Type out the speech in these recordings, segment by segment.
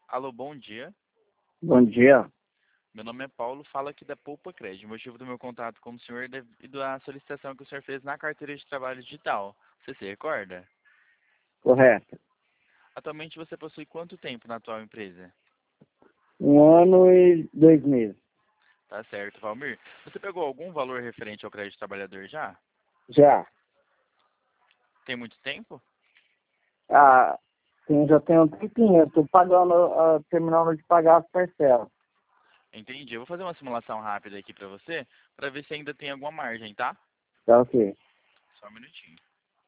Alô, bom dia. Bom dia. Meu nome é Paulo, falo aqui da Poupa Crédito. O motivo do meu contato com o senhor é devido à solicitação que o senhor fez na carteira de trabalho digital. Você se recorda? Correto. Atualmente você possui quanto tempo na atual empresa? 1 ano e 2 meses. Tá certo, Valmir. Você pegou algum valor referente ao crédito trabalhador já? Já. Tem muito tempo? Ah, sim, já tem um tempinho. Estou pagando, terminando de pagar as parcelas. Entendi. Eu vou fazer uma simulação rápida aqui pra você, pra ver se ainda tem alguma margem, tá? Tá ok. Só um minutinho.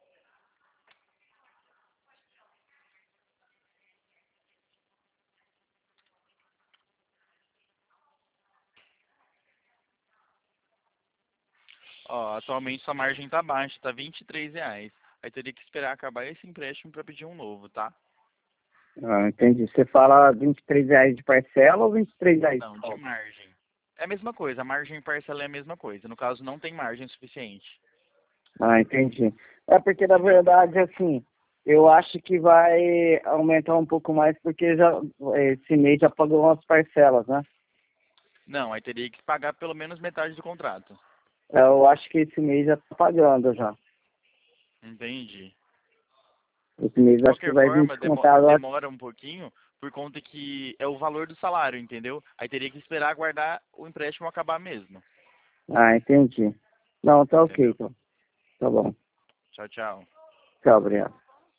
Ó, atualmente sua margem tá baixa, tá R$ 23. Aí teria que esperar acabar esse empréstimo pra pedir um novo, tá? Ah, entendi. Você fala R$ 23 de parcela ou R$ 23 Não, de só? margem. É a mesma coisa, a margem e parcela é a mesma coisa. No caso, não tem margem suficiente. Ah, entendi. É porque, na Entendeu? verdade, assim, eu acho que vai aumentar um pouco mais porque já, esse mês já pagou umas parcelas, né? Não, aí teria que pagar pelo menos metade do contrato. Eu acho que esse mês já tá pagando já. Entendi. Esse mês De eu acho que qualquer vai vir forma, descontado. demora um pouquinho por conta que é o valor do salário, entendeu? Aí teria que esperar aguardar o empréstimo acabar mesmo. Ah, entendi. Não, tá ok, Entendeu? então. Tá bom. Tchau, tchau. Tchau, obrigado.